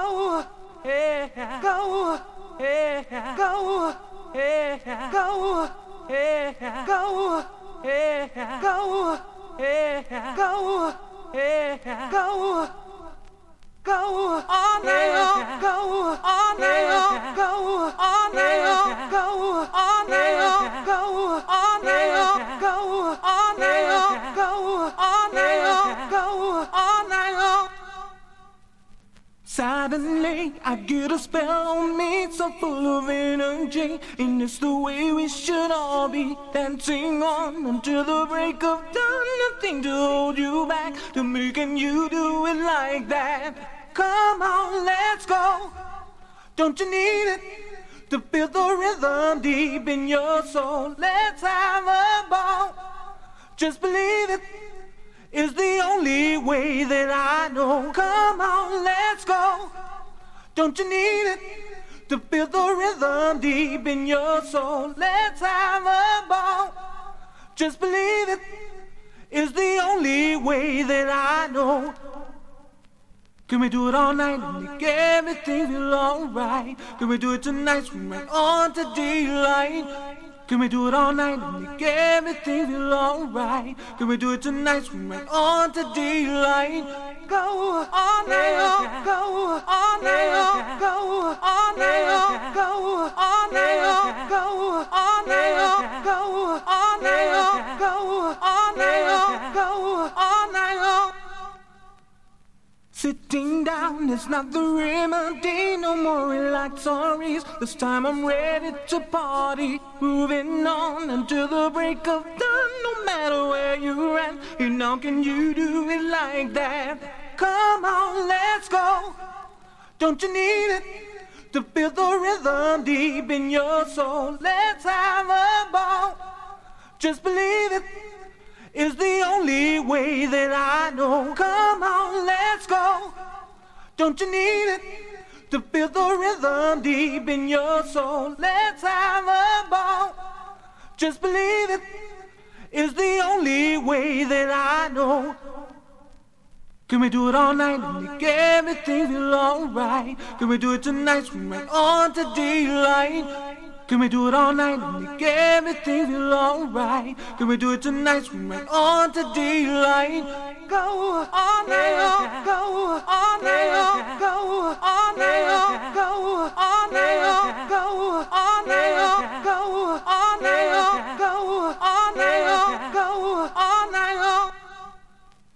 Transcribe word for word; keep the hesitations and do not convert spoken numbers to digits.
Go, yeah, go, yeah, go, yeah, go, yeah, go, yeah, go, yeah, go, yeah, go. Go all night long, go all night long, go all night long, go all night long, go all night long, go all night long, go all night long, go all night long. Suddenly I get a spell on me, so full of energy, and it's the way we should all be dancing on until the break of dawn. Nothing to hold you back, to making you do it like that. Come on, let's go. Don't you need it to feel the rhythm deep in your soul? Let's have a ball. Just believe it is the only way that I know. Come on, let's go. Don't you need it to feel the rhythm deep in your soul? Let's have a ball. Just believe it is the only way that I know. Can we do it all night and make everything feel alright? Can we do it tonight, swing right on to daylight? Can we do it all night and make everything feel alright? Can we do it tonight, swing right on to daylight? Go all night long, go all night long, go all night long, go all night long, go all night long, go all night long, go all night long, go all night long. Sitting down is not the remedy, no more relaxatories. This time I'm ready to party, moving on until the break of dawn. No matter where you're at, you know, can you do it like that? Come on, let's go. Don't you need it to feel the rhythm deep in your soul? Let's have a ball. Just believe it is the only way that I know. Come on, let's go. Don't you need it to feel the rhythm deep in your soul? Let's have a ball. Just believe it is the only way that I know. Can we do it all night and make everything feel alright? Can we do it tonight, swing right on to daylight? Can we do it all night and make everything feel alright? Can we do it tonight, swing right on to daylight? Go all